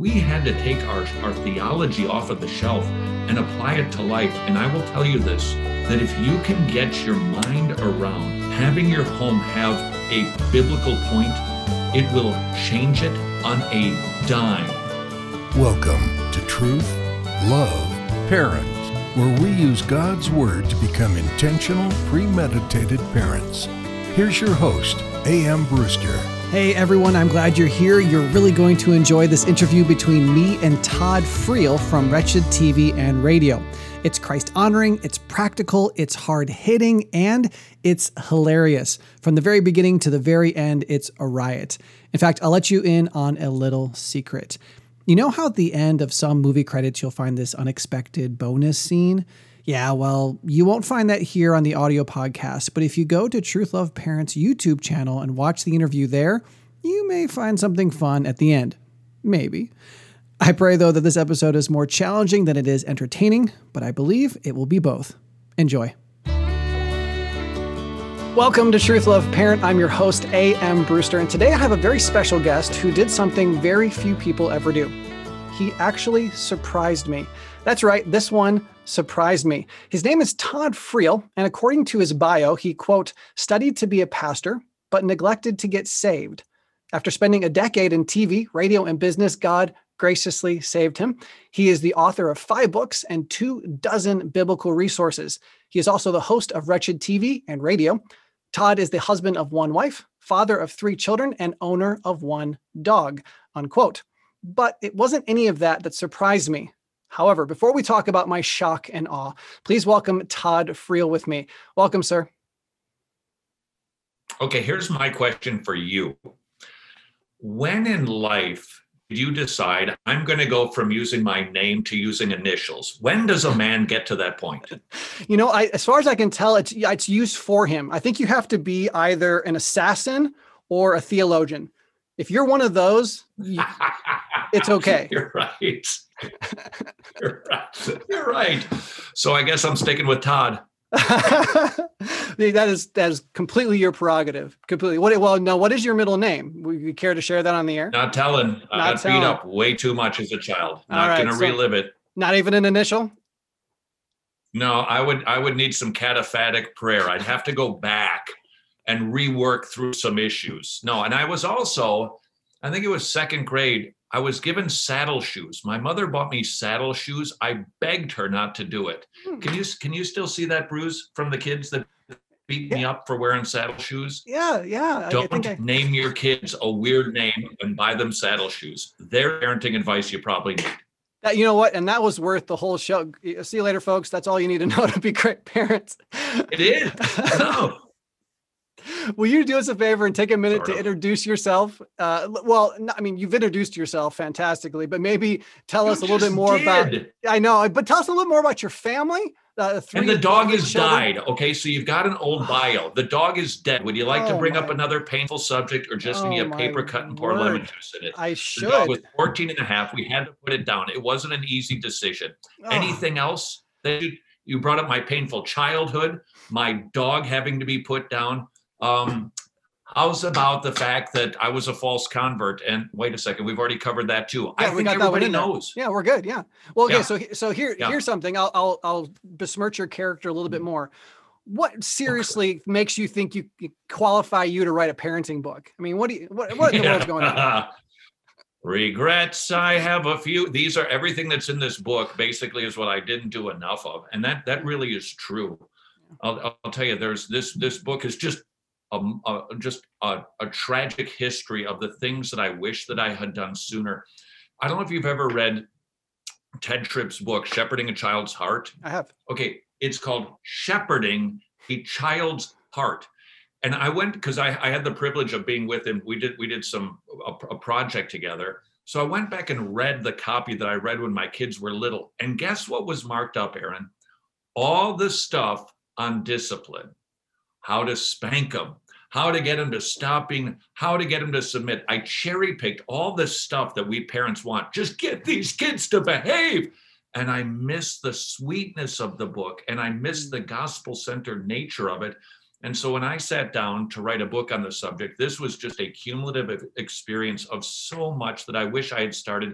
we had to take our theology off of the shelf and apply it to life. And I will tell you this, that if you can get your mind around having your home have a biblical point, it will change it on a dime. Welcome to Truth, Love, Parents, where we use God's Word to become intentional, premeditated parents. Here's your host, A.M. Brewster. Hey everyone, I'm glad you're here. You're really going to enjoy this interview between me and Todd Friel from Wretched TV and Radio. It's Christ-honoring, it's practical, it's hard-hitting, and it's hilarious. From the very beginning to the very end, it's a riot. In fact, I'll let you in on a little secret. You know how at the end of some movie credits you'll find this unexpected bonus scene? Yeah, well, you won't find that here on the audio podcast, but if you go to Truth Love Parents' YouTube channel and watch the interview there, you may find something fun at the end. Maybe. I pray, though, that this episode is more challenging than it is entertaining, but I believe it will be both. Enjoy. Welcome to Truth Love Parent. I'm your host, A.M. Brewster, and today I have a very special guest who did something very few people ever do. He actually surprised me. That's right, this one surprised me. His name is Todd Friel, and according to his bio, he, quote, studied to be a pastor, but neglected to get saved. After spending a decade in TV, radio, and business, God graciously saved him. He is the author of 5 books and 24 biblical resources. He is also the host of Wretched TV and Radio. Todd is the husband of 1 wife, father of 3 children, and owner of 1 dog, unquote. But it wasn't any of that surprised me. However, before we talk about my shock and awe, please welcome Todd Friel with me. Welcome, sir. Okay, here's my question for you. When in life did you decide I'm going to go from using my name to using initials? When does a man get to that point? You know, as far as I can tell, it's used for him. I think you have to be either an assassin or a theologian. If you're one of those, it's okay. You're right. You're right. So I guess I'm sticking with Todd. That is completely your prerogative. Completely. What is your middle name? Would you care to share that on the air? Not telling. I got beat up way too much as a child. Not going to relive it. Not even an initial? No, I would need some cataphatic prayer. I'd have to go back and rework through some issues. No, and I was also, I think it was 2nd grade, I was given saddle shoes. My mother bought me saddle shoes. I begged her not to do it. Can you still see that bruise from the kids that beat me up for wearing saddle shoes? Yeah. Don't name your kids a weird name and buy them saddle shoes. They're parenting advice you probably need. You know what? And that was worth the whole show. See you later, folks. That's all you need to know to be great parents. It is. No. Will you do us a favor and take a minute to introduce yourself? You've introduced yourself fantastically, but maybe tell us a little bit more about. I know, but tell us a little more about your family. And the dog has died. Okay, so you've got an old bio. The dog is dead. Would you like to bring up another painful subject, or just need a paper cut and pour lemon juice in it? I should. The dog was 14 and a half. We had to put it down. It wasn't an easy decision. Anything else that you brought up? My painful childhood, my dog having to be put down. How's about the fact that I was a false convert? And wait a second, we've already covered that too. Yeah, I think everybody knows. Yeah, we're good. Yeah. Well, okay. So here's something. I'll besmirch your character a little bit more. What seriously makes you think you qualify you to write a parenting book? I mean, what in the world's going on? Regrets, I have a few. These are everything that's in this book basically is what I didn't do enough of. And that really is true. I'll tell you, this book is just a tragic history of the things that I wish that I had done sooner. I don't know if you've ever read Ted Tripp's book, Shepherding a Child's Heart. I have. Okay, it's called Shepherding a Child's Heart. And I went, because I had the privilege of being with him. We did a project together. So I went back and read the copy that I read when my kids were little. And guess what was marked up, Aaron? All the stuff on discipline, how to spank them, how to get them to stop being, how to get them to submit. I cherry picked all this stuff that we parents want. Just get these kids to behave. And I missed the sweetness of the book, and I missed the gospel-centered nature of it. And so when I sat down to write a book on the subject, this was just a cumulative experience of so much that I wish I had started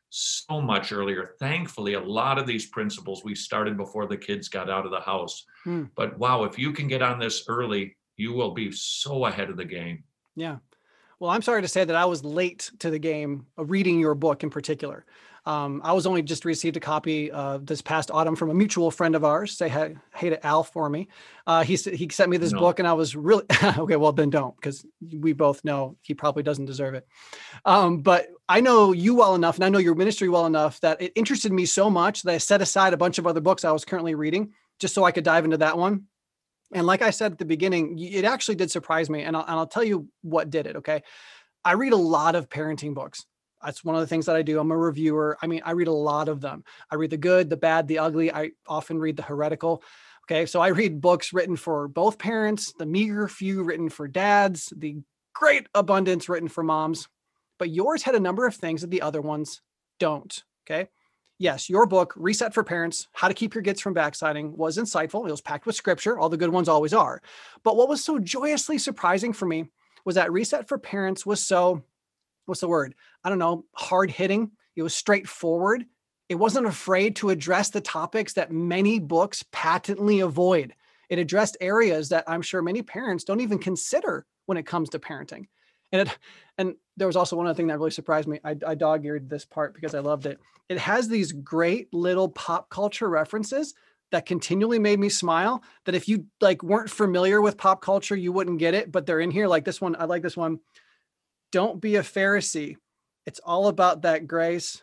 so much earlier. Thankfully, a lot of these principles we started before the kids got out of the house. But wow, if you can get on this early, you will be so ahead of the game. Yeah. Well, I'm sorry to say that I was late to the game of reading your book in particular. I was only just received a copy this past autumn from a mutual friend of ours. Say hey to Al for me. He sent me this book, and I was really okay. Well, then don't, because we both know he probably doesn't deserve it. But I know you well enough, and I know your ministry well enough that it interested me so much that I set aside a bunch of other books I was currently reading just so I could dive into that one. And like I said at the beginning, it actually did surprise me. And I'll tell you what did it. Okay. I read a lot of parenting books. That's one of the things that I do. I'm a reviewer. I mean, I read a lot of them. I read the good, the bad, the ugly. I often read the heretical. Okay. So I read books written for both parents, the meager few written for dads, the great abundance written for moms. But yours had a number of things that the other ones don't. Okay. Yes, your book, Reset for Parents, How to Keep Your Kids from Backsliding, was insightful. It was packed with scripture. All the good ones always are. But what was so joyously surprising for me was that Reset for Parents was so, what's the word? I don't know, hard hitting. It was straightforward. It wasn't afraid to address the topics that many books patently avoid. It addressed areas that I'm sure many parents don't even consider when it comes to parenting. And there was also one other thing that really surprised me. I dog-eared this part because I loved it. It has these great little pop culture references that continually made me smile, that if you weren't familiar with pop culture, you wouldn't get it, but they're in here. Like this one. I like this one. Don't be a Pharisee. It's all about that grace,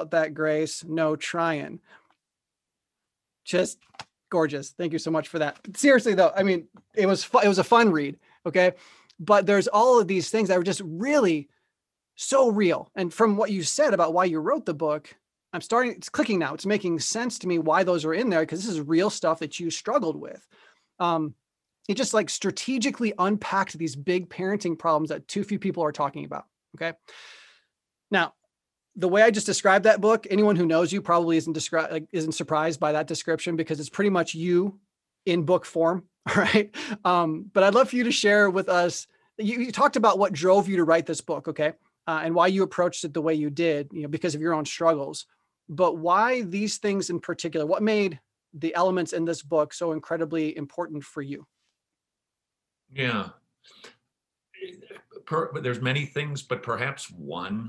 no trying. Just gorgeous. Thank you so much for that. But seriously though, I mean, it was a fun read. Okay. But there's all of these things that were just really so real. And from what you said about why you wrote the book, it's clicking now. It's making sense to me why those are in there, because this is real stuff that you struggled with. It just strategically unpacked these big parenting problems that too few people are talking about. Okay. Now, the way I just described that book, anyone who knows you probably isn't surprised by that description, because it's pretty much you in book form. All right. But I'd love for you to share with us, you talked about what drove you to write this book. Okay. And why you approached it the way you did, because of your own struggles, but why these things in particular, what made the elements in this book so incredibly important for you? Yeah. There's many things, but perhaps one.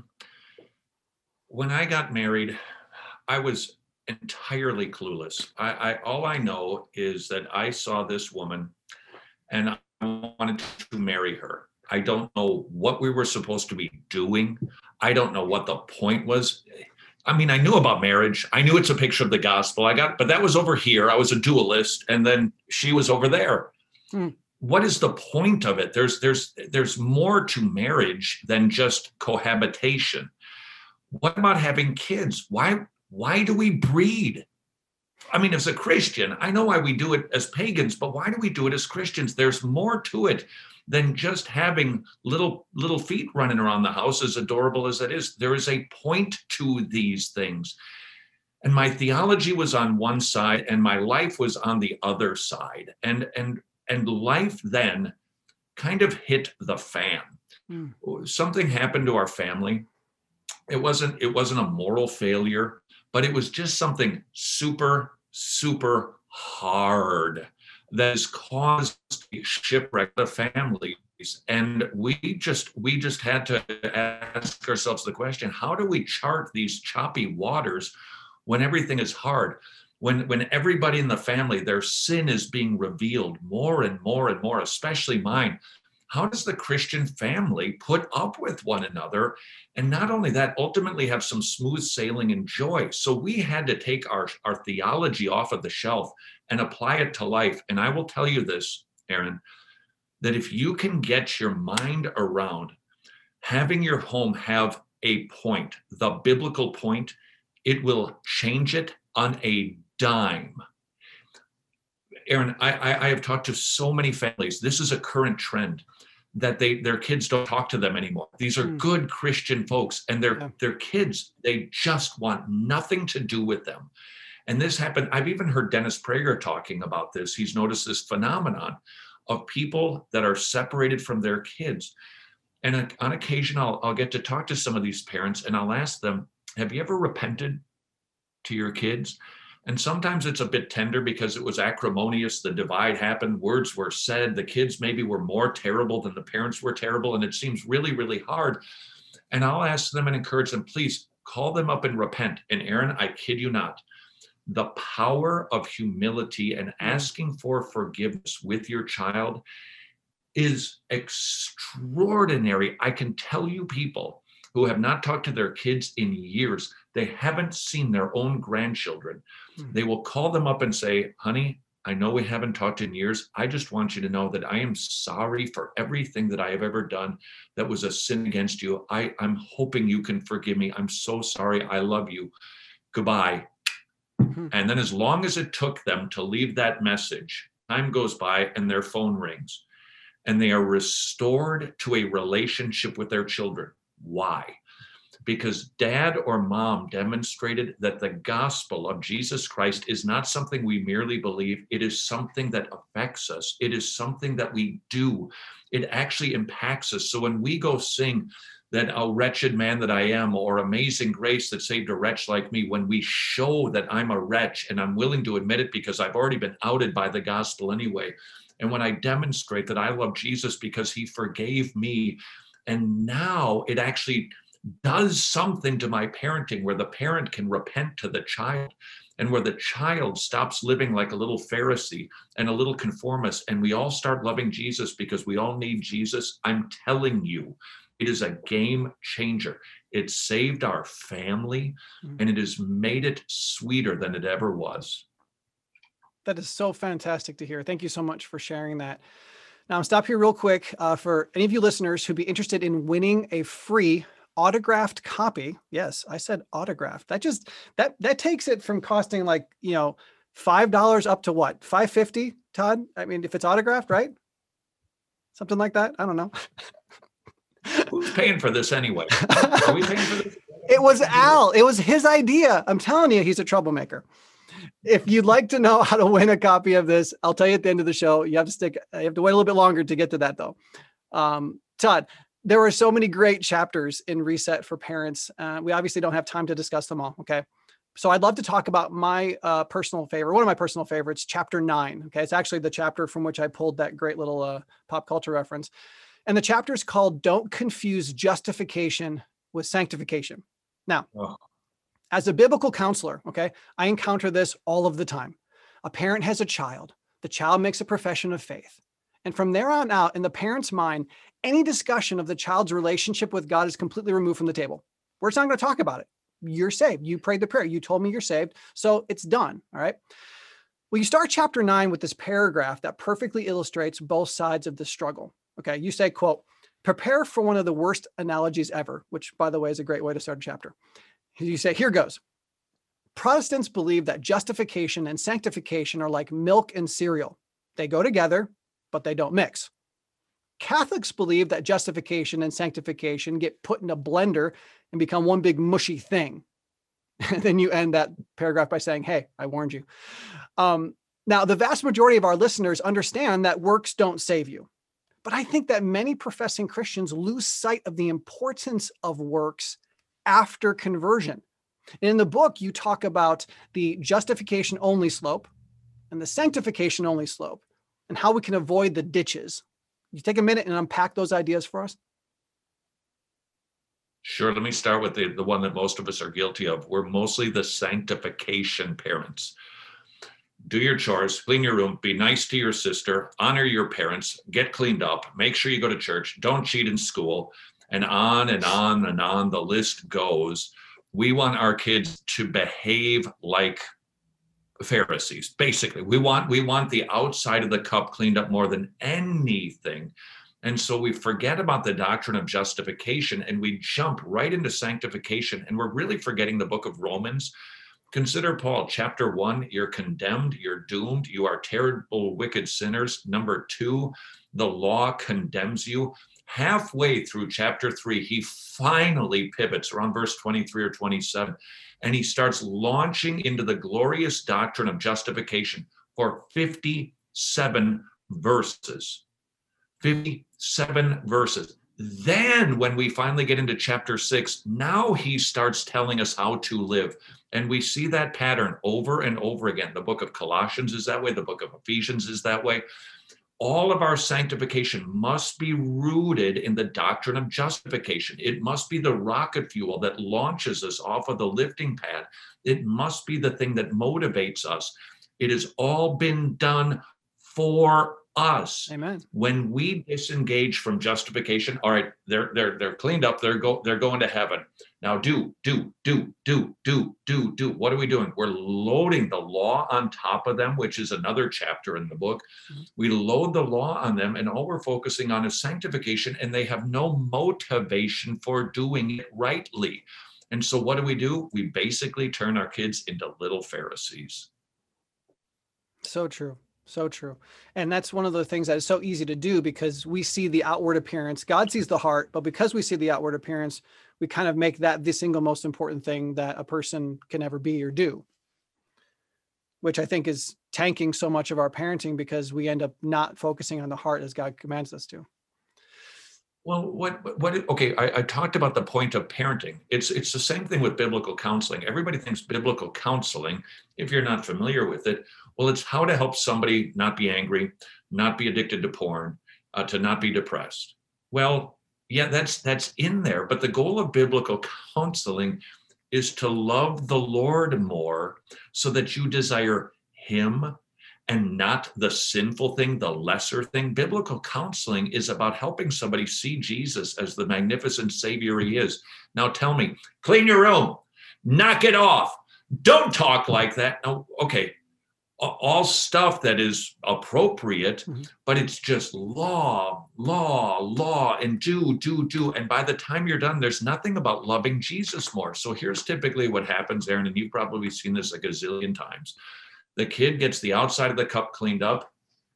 When I got married, I was entirely clueless. All I know is that I saw this woman and I wanted to marry her. I don't know what we were supposed to be doing. I don't know what the point was. I mean, I knew about marriage. I knew it's a picture of the gospel. But that was over here. I was a dualist, and then she was over there. What is the point of it? There's more to marriage than just cohabitation. What about having kids? Why do we breed? I mean, as a Christian, I know why we do it as pagans, but why do we do it as Christians? There's more to it than just having little feet running around the house, as adorable as it is. There is a point to these things. And my theology was on one side and my life was on the other side. And life then kind of hit the fan. Something happened to our family. It wasn't a moral failure, but it was just something super, super hard that has caused shipwreck the families. And we just had to ask ourselves the question, how do we chart these choppy waters when everything is hard? When everybody in the family, their sin is being revealed more and more and more, especially mine. How does the Christian family put up with one another? And not only that, ultimately have some smooth sailing and joy. So we had to take our theology off of the shelf and apply it to life. And I will tell you this, Aaron, that if you can get your mind around having your home have a point, the biblical point, it will change it on a dime. Aaron, I have talked to so many families. This is a current trend that their kids don't talk to them anymore. These are good Christian folks, and their kids, they just want nothing to do with them. And this happened. I've even heard Dennis Prager talking about this. He's noticed this phenomenon of people that are separated from their kids. And on occasion, I'll get to talk to some of these parents and I'll ask them, have you ever repented to your kids? And sometimes it's a bit tender because it was acrimonious. The divide happened. Words were said. The kids maybe were more terrible than the parents were terrible. And it seems really, really hard. And I'll ask them and encourage them, please call them up and repent. And Aaron, I kid you not, the power of humility and asking for forgiveness with your child is extraordinary. I can tell you people who have not talked to their kids in years, they haven't seen their own grandchildren. They will call them up and say, honey, I know we haven't talked in years. I just want you to know that I am sorry for everything that I have ever done that was a sin against you. I'm hoping you can forgive me. I'm so sorry. I love you. Goodbye. And then as long as it took them to leave that message, time goes by and their phone rings and they are restored to a relationship with their children. Why? Because dad or mom demonstrated that the gospel of Jesus Christ is not something we merely believe. It is something that affects us. It is something that we do. It actually impacts us. So when we go sing that "Oh wretched man that I am," or "Amazing grace that saved a wretch like me," when we show that I'm a wretch and I'm willing to admit it because I've already been outed by the gospel anyway, and when I demonstrate that I love Jesus because he forgave me, and now it actually does something to my parenting where the parent can repent to the child and where the child stops living like a little Pharisee and a little conformist, and we all start loving Jesus because we all need Jesus. I'm telling you, it is a game changer. It saved our family and it has made it sweeter than it ever was. That is so fantastic to hear. Thank you so much for sharing that. Now, I'll stop here real quick for any of you listeners who'd be interested in winning a free autographed copy. Yes, I said autographed. That takes it from costing like, $5 up to what? $5.50, Todd? I mean, if it's autographed, right? Something like that. I don't know. Who's paying for this anyway? Are we paying for this? It was Al. It was his idea. I'm telling you, he's a troublemaker. If you'd like to know how to win a copy of this, I'll tell you at the end of the show. You have to wait a little bit longer to get to that though. Todd, there were so many great chapters in Reset for Parents. We obviously don't have time to discuss them all. Okay. So I'd love to talk about my personal favorite, one of my personal favorites, chapter 9. Okay. It's actually the chapter from which I pulled that great little pop culture reference. And the chapter is called "Don't Confuse Justification with Sanctification." Now, as a biblical counselor, okay, I encounter this all of the time. A parent has a child. The child makes a profession of faith. And from there on out, in the parent's mind, any discussion of the child's relationship with God is completely removed from the table. We're just not going to talk about it. You're saved. You prayed the prayer. You told me you're saved. So it's done. All right. Well, you start chapter 9 with this paragraph that perfectly illustrates both sides of the struggle. Okay. You say, quote, "Prepare for one of the worst analogies ever," which, by the way, is a great way to start a chapter. You say, here goes. "Protestants believe that justification and sanctification are like milk and cereal. They go together, but they don't mix. Catholics believe that justification and sanctification get put in a blender and become one big mushy thing." And then you end that paragraph by saying, "Hey, I warned you." Now, the vast majority of our listeners understand that works don't save you. But I think that many professing Christians lose sight of the importance of works after conversion. In the book, you talk about the justification only slope and the sanctification only slope and how we can avoid the ditches. You take a minute and unpack those ideas for us? Sure. Let me start with the one that most of us are guilty of. We're mostly the sanctification parents. Do your chores, clean your room, be nice to your sister, honor your parents, get cleaned up, make sure you go to church, don't cheat in school, and on and on and on the list goes. We want our kids to behave like Pharisees. Basically, we want the outside of the cup cleaned up more than anything. And so we forget about the doctrine of justification and we jump right into sanctification. And we're really forgetting the book of Romans. Consider Paul, chapter 1, you're condemned, you're doomed, you are terrible, wicked sinners. Number 2, the law condemns you. Halfway through chapter 3, he finally pivots around verse 23 or 27, and he starts launching into the glorious doctrine of justification for 57 verses. 57 verses. Then when we finally get into chapter 6, now he starts telling us how to live. And we see that pattern over and over again. The book of Colossians is that way. The book of Ephesians is that way. All of our sanctification must be rooted in the doctrine of justification. It must be the rocket fuel that launches us off of the lifting pad. It must be the thing that motivates us. It has all been done for us. Amen. When we disengage from justification, all right, they're cleaned up. They're going to heaven. Now do. What are we doing? We're loading the law on top of them, which is another chapter in the book. We load the law on them, and all we're focusing on is sanctification, and they have no motivation for doing it rightly. And so what do? We basically turn our kids into little Pharisees. So true. So true. And that's one of the things that is so easy to do, because we see the outward appearance. God sees the heart, but because we see the outward appearance, we kind of make that the single most important thing that a person can ever be or do, which I think is tanking so much of our parenting, because we end up not focusing on the heart as God commands us to. Well, okay, I talked about the point of parenting. It's the same thing with biblical counseling. Everybody thinks biblical counseling, if you're not familiar with it, well, it's how to help somebody not be angry, not be addicted to porn, to not be depressed. Well, yeah, that's in there. But the goal of biblical counseling is to love the Lord more so that you desire him and not the sinful thing, the lesser thing. Biblical counseling is about helping somebody see Jesus as the magnificent Savior he is. Now tell me, clean your room, knock it off, don't talk like that. No, okay, all stuff that is appropriate, but it's just law, and do. And by the time you're done, there's nothing about loving Jesus more. So here's typically what happens, Aaron, and you've probably seen this a gazillion times. The kid gets the outside of the cup cleaned up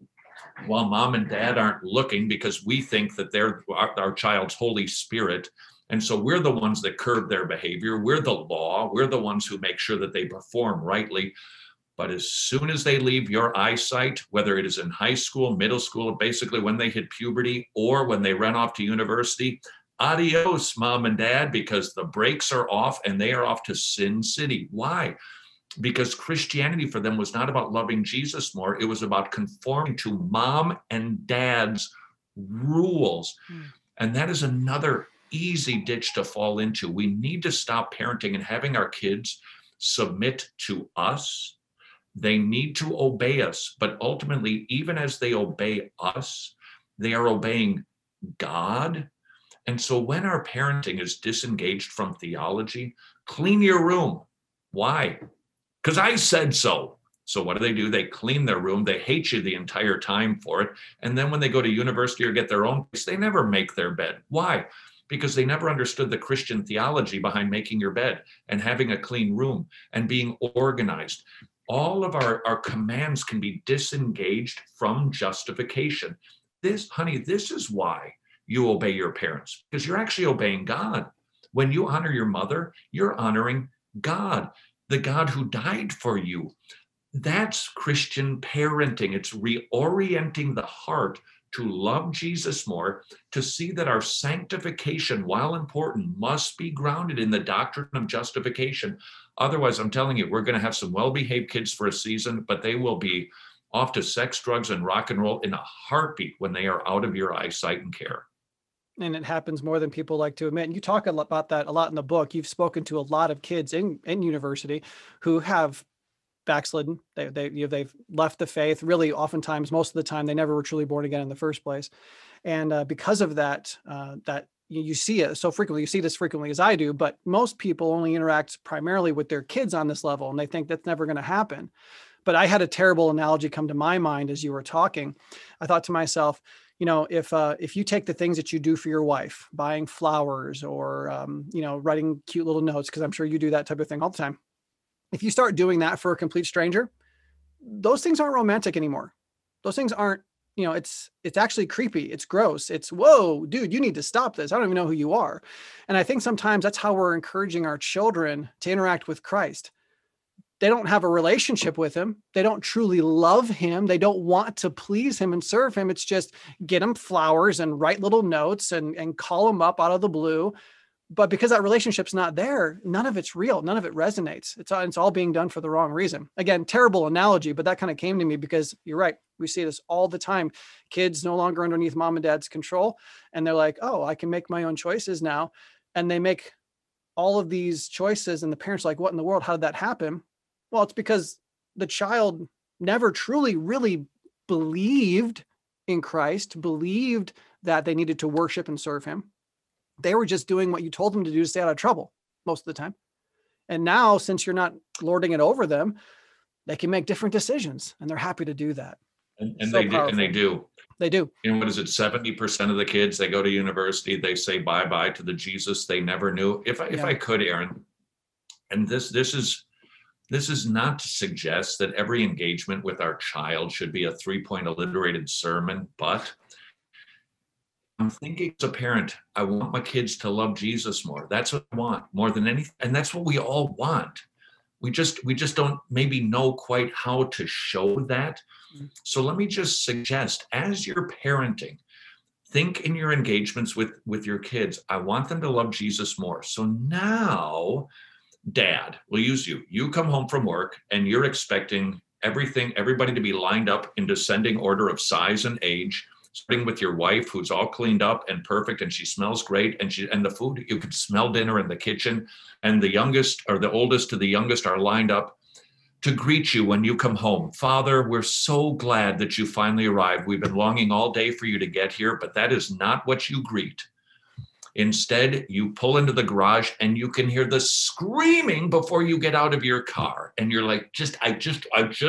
while mom and dad aren't looking, because we think that they're our child's Holy Spirit. And so we're the ones that curb their behavior. We're the law. We're the ones who make sure that they perform rightly. But as soon as they leave your eyesight, whether it is in high school, middle school, basically when they hit puberty or when they run off to university, adios, mom and dad, because the brakes are off and they are off to Sin City. Why? Because Christianity for them was not about loving Jesus more. It was about conforming to mom and dad's rules. And that is another easy ditch to fall into. We need to stop parenting and having our kids submit to us. They need to obey us. But ultimately, even as they obey us, they are obeying God. And so when our parenting is disengaged from theology, clean your room. Why? Because I said so. So what do? They clean their room. They hate you the entire time for it. And then when they go to university or get their own place, they never make their bed. Why? Because they never understood the Christian theology behind making your bed and having a clean room and being organized. All of our commands can be disengaged from justification. This is why you obey your parents, because you're actually obeying God. When you honor your mother, you're honoring God, the God who died for you. That's Christian parenting. It's reorienting the heart to love Jesus more, to see that our sanctification, while important, must be grounded in the doctrine of justification. Otherwise, I'm telling you, we're going to have some well-behaved kids for a season, but they will be off to sex, drugs, and rock and roll in a heartbeat when they are out of your eyesight and care. And it happens more than people like to admit. And you talk about that a lot in the book. You've spoken to a lot of kids in university who have backslidden. They've left the faith. Really, oftentimes, most of the time, they never were truly born again in the first place. And because of that, you see it so frequently. You see this frequently as I do, but most people only interact primarily with their kids on this level, and they think that's never going to happen. But I had a terrible analogy come to my mind as you were talking. I thought to myself, if you take the things that you do for your wife, buying flowers or, writing cute little notes, because I'm sure you do that type of thing all the time. If you start doing that for a complete stranger, those things aren't romantic anymore. Those things aren't, it's actually creepy. It's gross. It's, whoa, dude, you need to stop this. I don't even know who you are. And I think sometimes that's how we're encouraging our children to interact with Christ. They don't have a relationship with him. They don't truly love him. They don't want to please him and serve him. It's just get him flowers and write little notes and call him up out of the blue. But because that relationship's not there, none of it's real. None of it resonates. It's all being done for the wrong reason. Again, terrible analogy, but that kind of came to me because you're right. We see this all the time. Kids no longer underneath mom and dad's control. And they're like, oh, I can make my own choices now. And they make all of these choices. And the parents are like, what in the world? How did that happen? Well, it's because the child never truly, really believed in Christ, believed that they needed to worship and serve him. They were just doing what you told them to do to stay out of trouble most of the time. And now, since you're not lording it over them, they can make different decisions, and they're happy to do that. And so they do. They do. You know, what is it? 70% of the kids, they go to university, they say bye-bye to the Jesus they never knew. If I could, Aaron, and this is not to suggest that every engagement with our child should be a 3-point alliterated sermon, but I'm thinking as a parent, I want my kids to love Jesus more. That's what I want more than anything. And that's what we all want. We just don't maybe know quite how to show that. So let me just suggest, as you're parenting, think in your engagements with your kids, I want them to love Jesus more. So now, Dad, we'll use you. You come home from work and you're expecting everybody to be lined up in descending order of size and age, starting with your wife, who's all cleaned up and perfect, and she smells great, and the food, you could smell dinner in the kitchen, and the youngest or the oldest to the youngest are lined up to greet you when you come home. Father, we're so glad that you finally arrived. We've been longing all day for you to get here, but that is not what you greet. Instead, you pull into the garage and you can hear the screaming before you get out of your car. And you're like, I just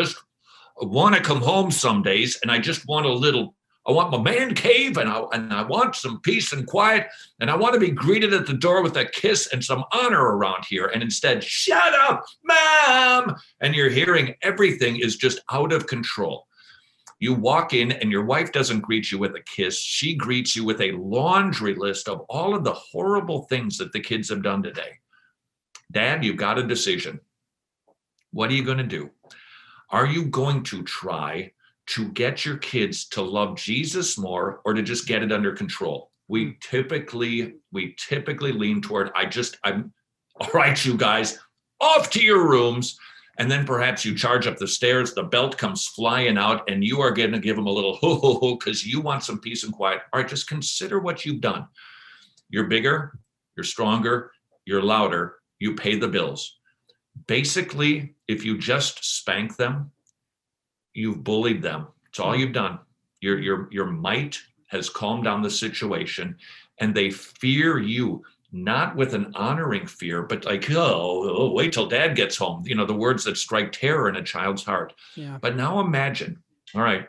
want to come home some days, and I just want I want my man cave, and I want some peace and quiet, and I want to be greeted at the door with a kiss and some honor around here. And instead, shut up, Mom! And you're hearing everything is just out of control. You walk in and your wife doesn't greet you with a kiss. She greets you with a laundry list of all of the horrible things that the kids have done today. Dad, you've got a decision. What are you going to do? Are you going to try to get your kids to love Jesus more, or to just get it under control? We typically lean toward, I'm all right, you guys, off to your rooms. And then perhaps you charge up the stairs, the belt comes flying out, and you are going to give them a little ho because you want some peace and quiet. All right, just consider what you've done. You're bigger, you're stronger, you're louder, you pay the bills. Basically, if you just spank them, you've bullied them. It's all you've done. Your might has calmed down the situation, and they fear you, not with an honoring fear, but like, oh, wait till Dad gets home. You know, the words that strike terror in a child's heart. Yeah. But now imagine, all right,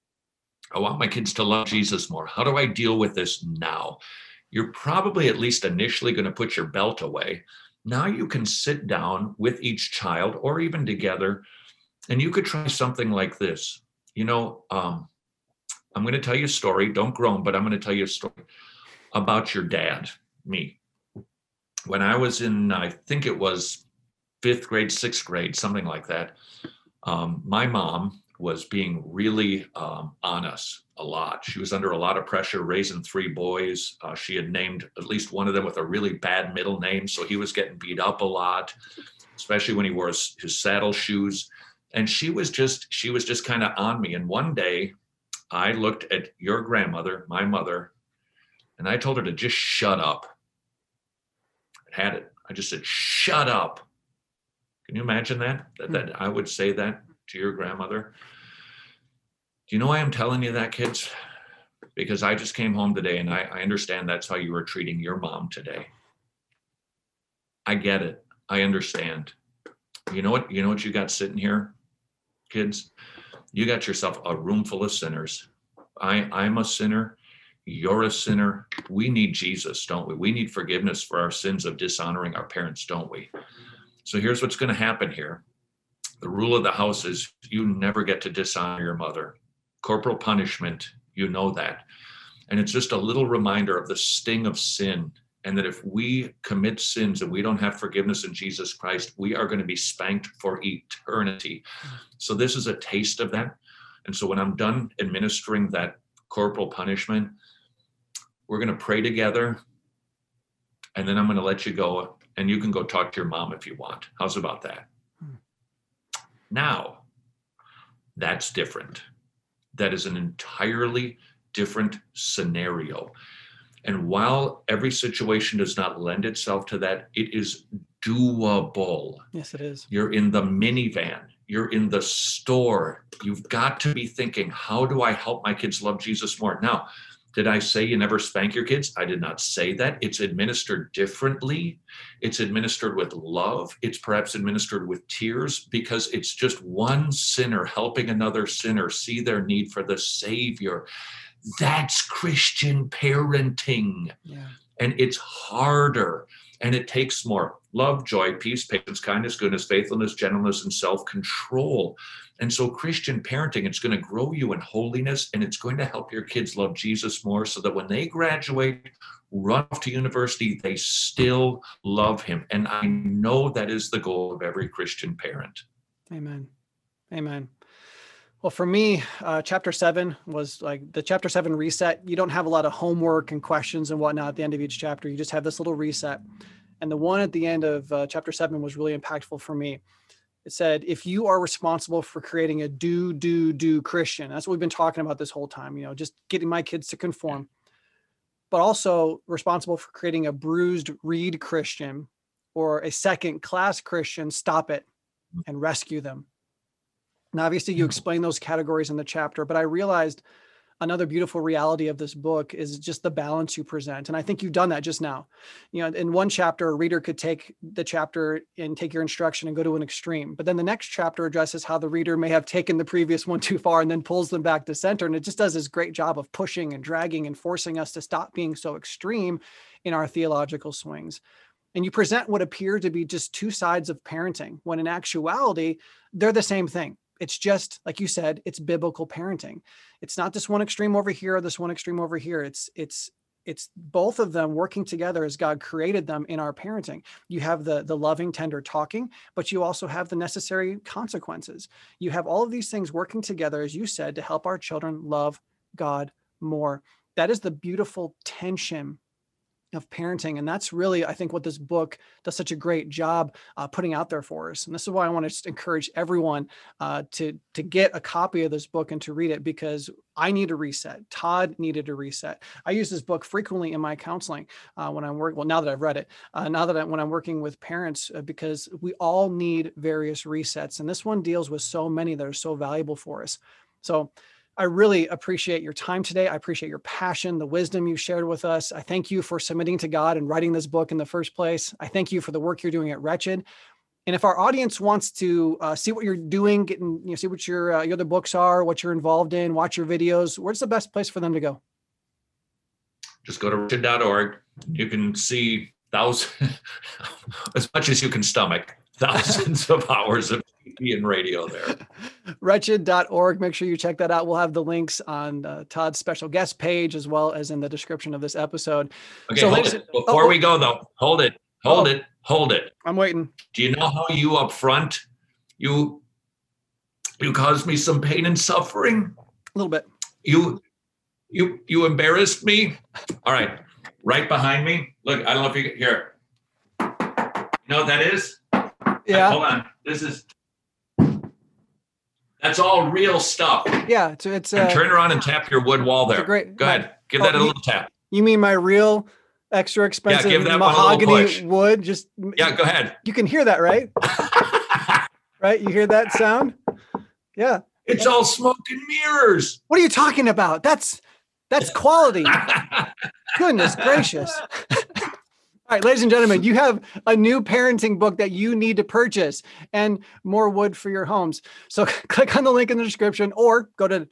I want my kids to love Jesus more. How do I deal with this now? You're probably at least initially going to put your belt away. Now you can sit down with each child, or even together, and you could try something like this. You know, I'm going to tell you a story. Don't groan, but I'm going to tell you a story about your dad, me. When I was in, I think it was 5th grade, 6th grade, something like that, my mom was being really on us a lot. She was under a lot of pressure raising 3 boys. She had named at least one of them with a really bad middle name, so he was getting beat up a lot, especially when he wore his saddle shoes. And she was just kind of on me. And one day I looked at your grandmother, my mother, and I told her to just shut up. I had it. I just said, shut up. Can you imagine that I would say that to your grandmother? Do you know why I'm telling you that, kids? Because I just came home today, and I understand that's how you were treating your mom today. I get it. I understand. You know what you got sitting here, kids? You got yourself a room full of sinners. I'm a sinner. You're a sinner. We need Jesus, don't we? We need forgiveness for our sins of dishonoring our parents, don't we? So here's what's going to happen here. The rule of the house is you never get to dishonor your mother. Corporal punishment, you know that. And it's just a little reminder of the sting of sin And that if we commit sins and we don't have forgiveness in Jesus Christ, we are going to be spanked for eternity. So this is a taste of that. And so when I'm done administering that corporal punishment, we're going to pray together. And then I'm going to let you go. And you can go talk to your mom if you want. How's about that? Now, that's different. That is an entirely different scenario. And while every situation does not lend itself to that, it is doable. Yes, it is. You're in the minivan. You're in the store. You've got to be thinking, how do I help my kids love Jesus more? Now, did I say you never spank your kids? I did not say that. It's administered differently. It's administered with love. It's perhaps administered with tears, because it's just one sinner helping another sinner see their need for the Savior. That's Christian parenting. Yeah. And it's harder, and it takes more love, joy, peace, patience, kindness, goodness, faithfulness, gentleness, and self-control. And so Christian parenting, it's going to grow you in holiness, and it's going to help your kids love Jesus more, so that when they graduate, run off to university, they still love him. And I know that is the goal of every Christian parent. Amen. Amen. Well, for me, chapter 7 was like the chapter 7 reset. You don't have a lot of homework and questions and whatnot at the end of each chapter. You just have this little reset. And the one at the end of chapter 7 was really impactful for me. It said, if you are responsible for creating a do Christian, that's what we've been talking about this whole time, just getting my kids to conform, but also responsible for creating a bruised reed Christian or a second class Christian, stop it and rescue them. Now, obviously you explain those categories in the chapter, but I realized another beautiful reality of this book is just the balance you present. And I think you've done that just now. In one chapter, a reader could take the chapter and take your instruction and go to an extreme. But then the next chapter addresses how the reader may have taken the previous one too far and then pulls them back to center. And it just does this great job of pushing and dragging and forcing us to stop being so extreme in our theological swings. And you present what appear to be just two sides of parenting, when in actuality, they're the same thing. It's just, like you said, it's biblical parenting. It's not this one extreme over here or this one extreme over here. It's both of them working together as God created them in our parenting. You have the loving, tender talking, but you also have the necessary consequences. You have all of these things working together, as you said, to help our children love God more. That is the beautiful tension of parenting. And that's really, I think, what this book does such a great job putting out there for us. And this is why I want to just encourage everyone to get a copy of this book and to read it, because I need a reset. Todd needed a reset. I use this book frequently in my counseling when I'm working. Well, now that I've read it, when I'm working with parents, because we all need various resets. And this one deals with so many that are so valuable for us. So I really appreciate your time today. I appreciate your passion, the wisdom you shared with us. I thank you for submitting to God and writing this book in the first place. I thank you for the work you're doing at Wretched. And if our audience wants to see what you're doing, see what your other books are, what you're involved in, watch your videos, where's the best place for them to go? Just go to wretched.org. You can see thousands, as much as you can stomach, thousands of hours of TV and radio there. Wretched.org. Make sure you check that out. We'll have the links on Todd's special guest page, as well as in the description of this episode. Okay, so hold it. Before we go, though, hold it. I'm waiting. Do you know how you up front, you caused me some pain and suffering? A little bit. You embarrassed me. All right, right behind me. Look, I don't know if you can hear. You know what that is? Yeah. Hold on. That's all real stuff. Yeah. So it's turn around and tap your wood wall there. Go ahead. Give that a little tap. You mean my real extra expensive mahogany wood? Just go ahead. You can hear that, right? Right? You hear that sound? Yeah. It's all smoke and mirrors. What are you talking about? That's quality. Goodness gracious. All right, ladies and gentlemen, you have a new parenting book that you need to purchase and more wood for your homes. So click on the link in the description or go to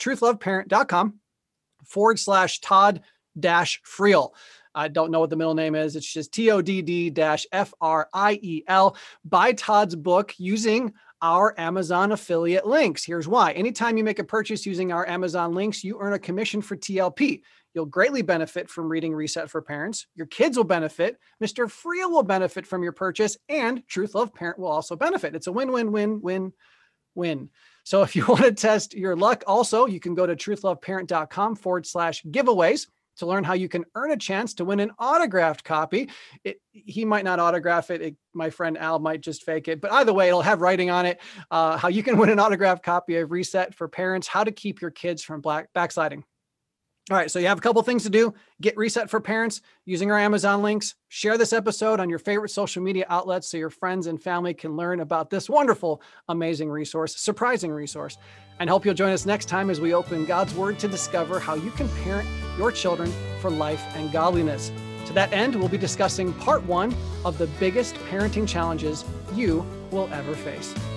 truthloveparent.com/Todd-Friel. I don't know what the middle name is. It's just TODD-FRIEL. Buy Todd's book using our Amazon affiliate links. Here's why. Anytime you make a purchase using our Amazon links, you earn a commission for TLP. You'll greatly benefit from reading Reset for Parents. Your kids will benefit. Mr. Friel will benefit from your purchase, and Truth Love Parent will also benefit. It's a win-win-win-win-win. So if you want to test your luck, also, you can go to truthloveparent.com/giveaways to learn how you can earn a chance to win an autographed copy. He might not autograph it. My friend Al might just fake it. But either way, it'll have writing on it, how you can win an autographed copy of Reset for Parents, how to keep your kids from backsliding. All right, so you have a couple things to do. Get Reset for Parents using our Amazon links. Share this episode on your favorite social media outlets so your friends and family can learn about this wonderful, amazing resource, surprising resource. And hope you'll join us next time as we open God's Word to discover how you can parent your children for life and godliness. To that end, we'll be discussing part 1 of the biggest parenting challenges you will ever face.